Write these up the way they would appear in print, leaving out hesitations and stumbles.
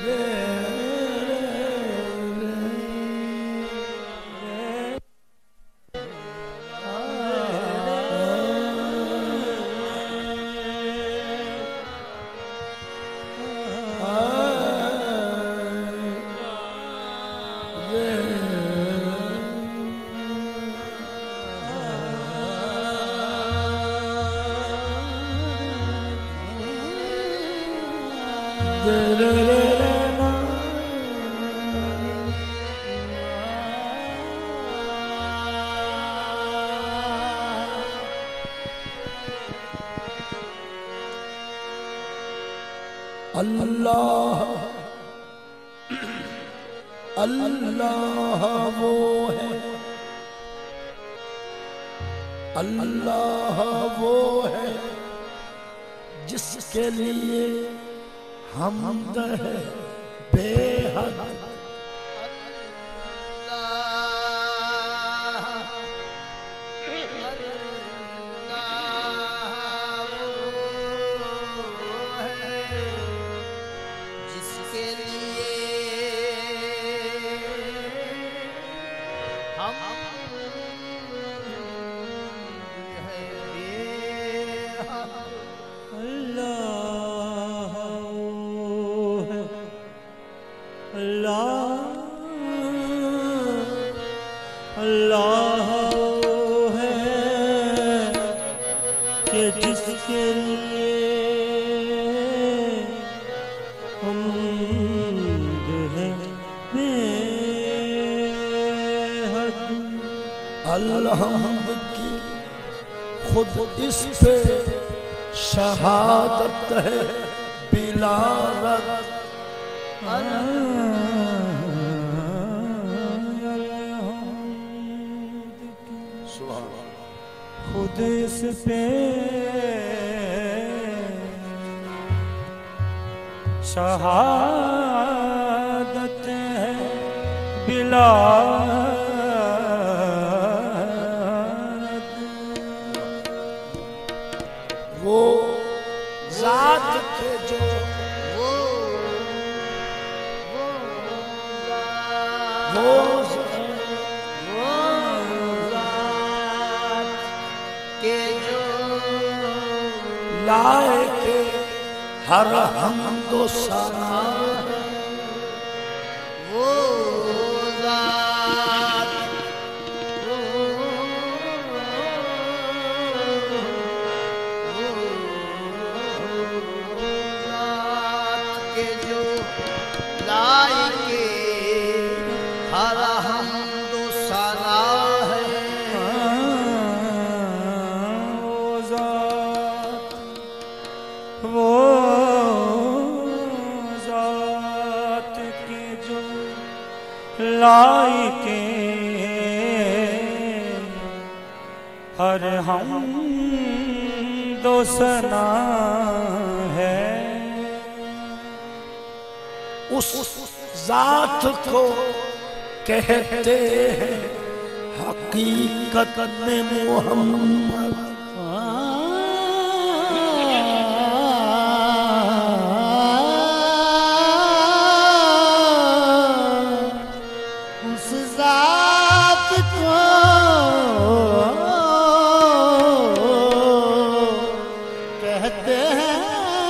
अल्लाह अल्लाह वो है, अल्लाह वो है जिसके लिए हमद है बेहद। अल्लाह है कि जिसके लिए हमद है बेहद। अलहम्द की खुद इस पे शहादत है बिलावत। खुद इस पे शहादत है बिलावत। वो जात के जो लायके हर हमदो सना वो जात, के जो लायके हर हमदो सना है। वो जात के जो लायके हर हमदो सना है। उस जात को कहते हैं हकीकत में मोहम्मद। उस जात को कहते हैं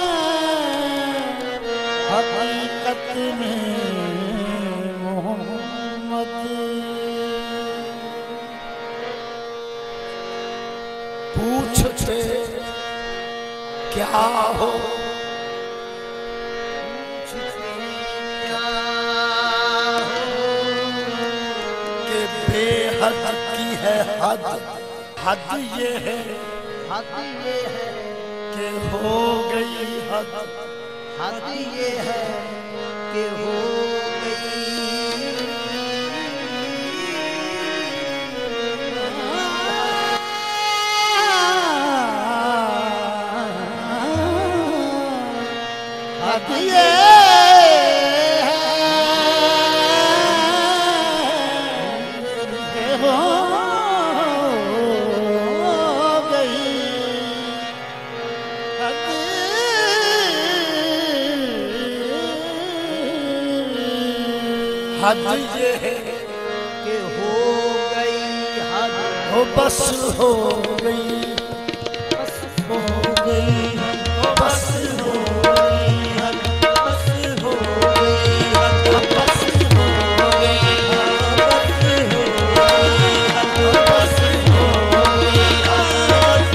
हकीकत में मोहम्मद। पूछते क्या हो, कि बेहद की है हद। हद ये है कि हो गई हद। हद ये है कि हो गई। हद ये हद ये है कि हो गई हद, हो बस हो गई, बस हो गई हद, बस हो गई हद, बस हो गई हद, बस हो गई हद, बस हो गई हद,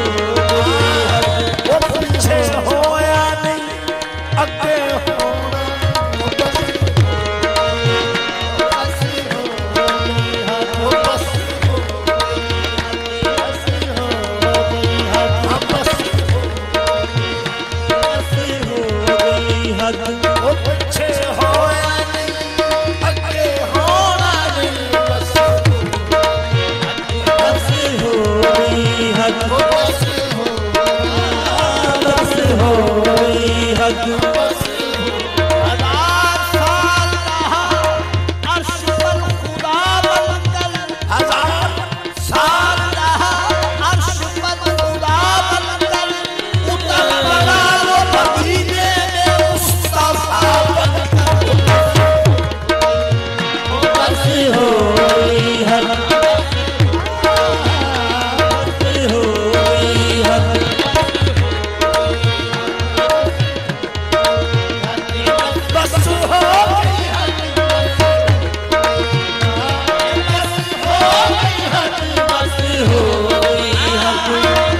वो पीछे हो या नहीं आगे होना, बस हो गई हद, बस हो गई हद, बस हो गई हद, वो पीछे हो या नहीं आगे होना नहीं, बस हो गई हद, बस हो गई हद, बस 1000 साल रहा अर्श पर खुदा बनकर, 1000 साल रहा अर्श पर खुदा बनकर, उतर पड़ा वो मदीने में मुस्तफा बनकर, बस हो गई हद, बस हो गई हद, बस हो गई हद, बस हो गई हद,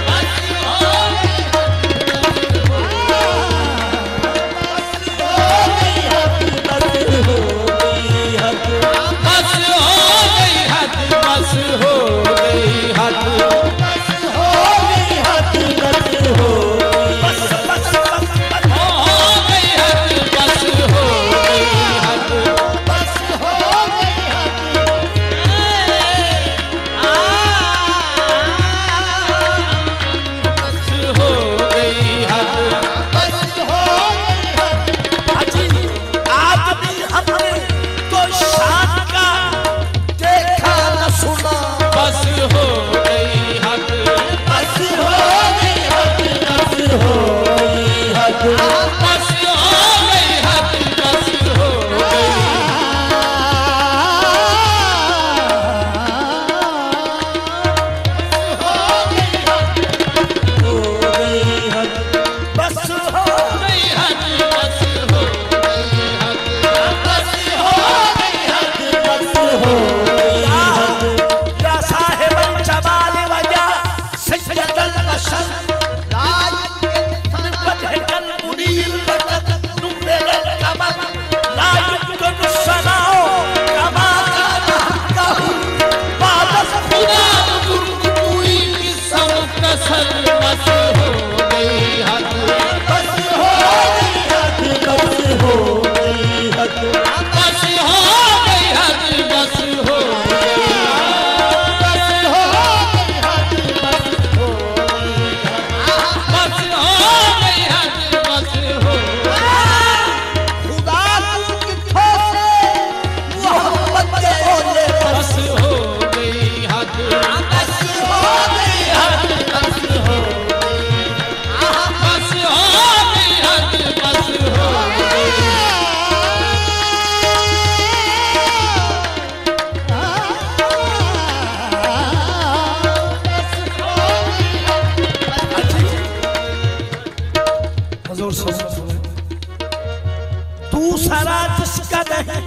दूसरा जिसका नहीं,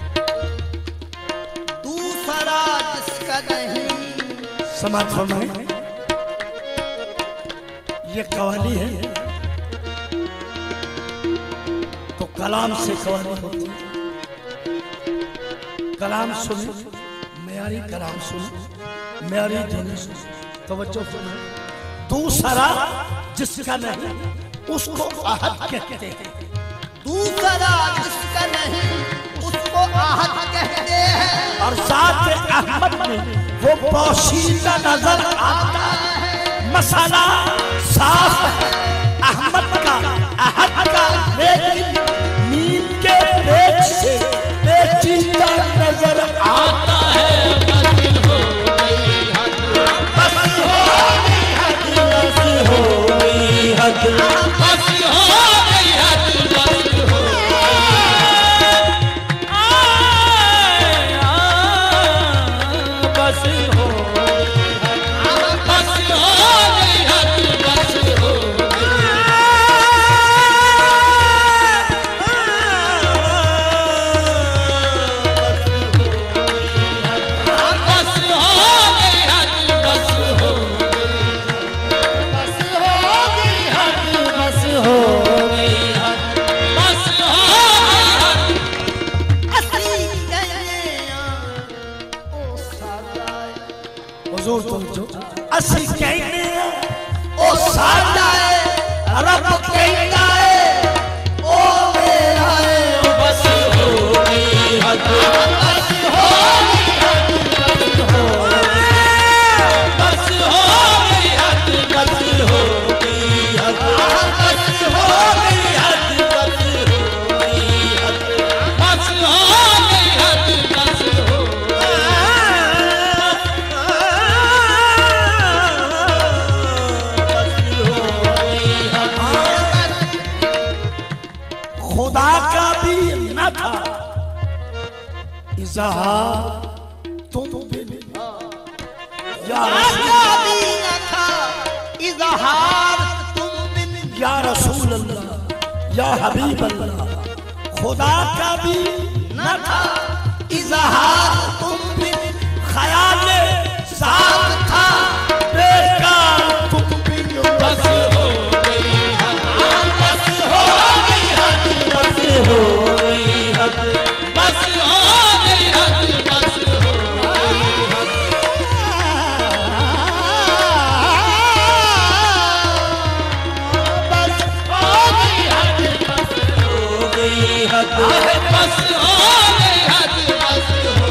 दूसरा जिसका नहीं, समाज फरमाए ये कवाली है तो कलाम से कवाली होती है, कलाम सुने, मेरी कलाम सुने, मेरी धुन सुने, तवज्जो फरमाए। दूसरा जिसका नहीं उसको आहद कहते हैं, दूसरा जिसका नहीं उसको आहद कहते हैं, और साथ अहमद में वो पोशीदा नजर आता है, मसाला साफ है अहमद का आहद का, लेकिन नीम के पेट से पेचीदा नजर आता है। बस हो गई हद, बस हो गई हद, बस हो गई हद, बस हो गई हद, असी कहने ओ साडा है रब कहता है ओ मेरा है बस हो गई हद बस हो गई हद बस हो गई हद बस हो गई हद बस हो गई हद बस हो गई हद बस हो गई हद बस हो खुदा का भी न था इज़हार तुम भी या या रसूल अल्लाह या हबीब अल्लाह खुदा का भी न था इज़हार तुम भी ख्याल साथ था बेकार तुम भी बस हो गई बस हो गई हद बस हो गई हद बस हो गई हद बस हो गई हद बस हो गई हद बस हो गई हद बस हो गई हद बस हो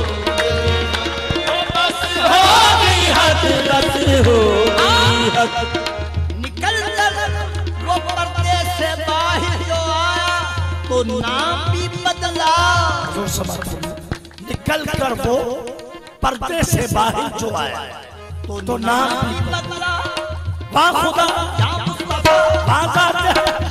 गई हद बस हो गई हद निकल कर वो पर्दे से बाहर जो आया तो नाम भी बदला जो समझ निकल कर वो पर्दे से बाहर जो आया तो नाम भी बदला वाह खुदा या मुस्तफा वाह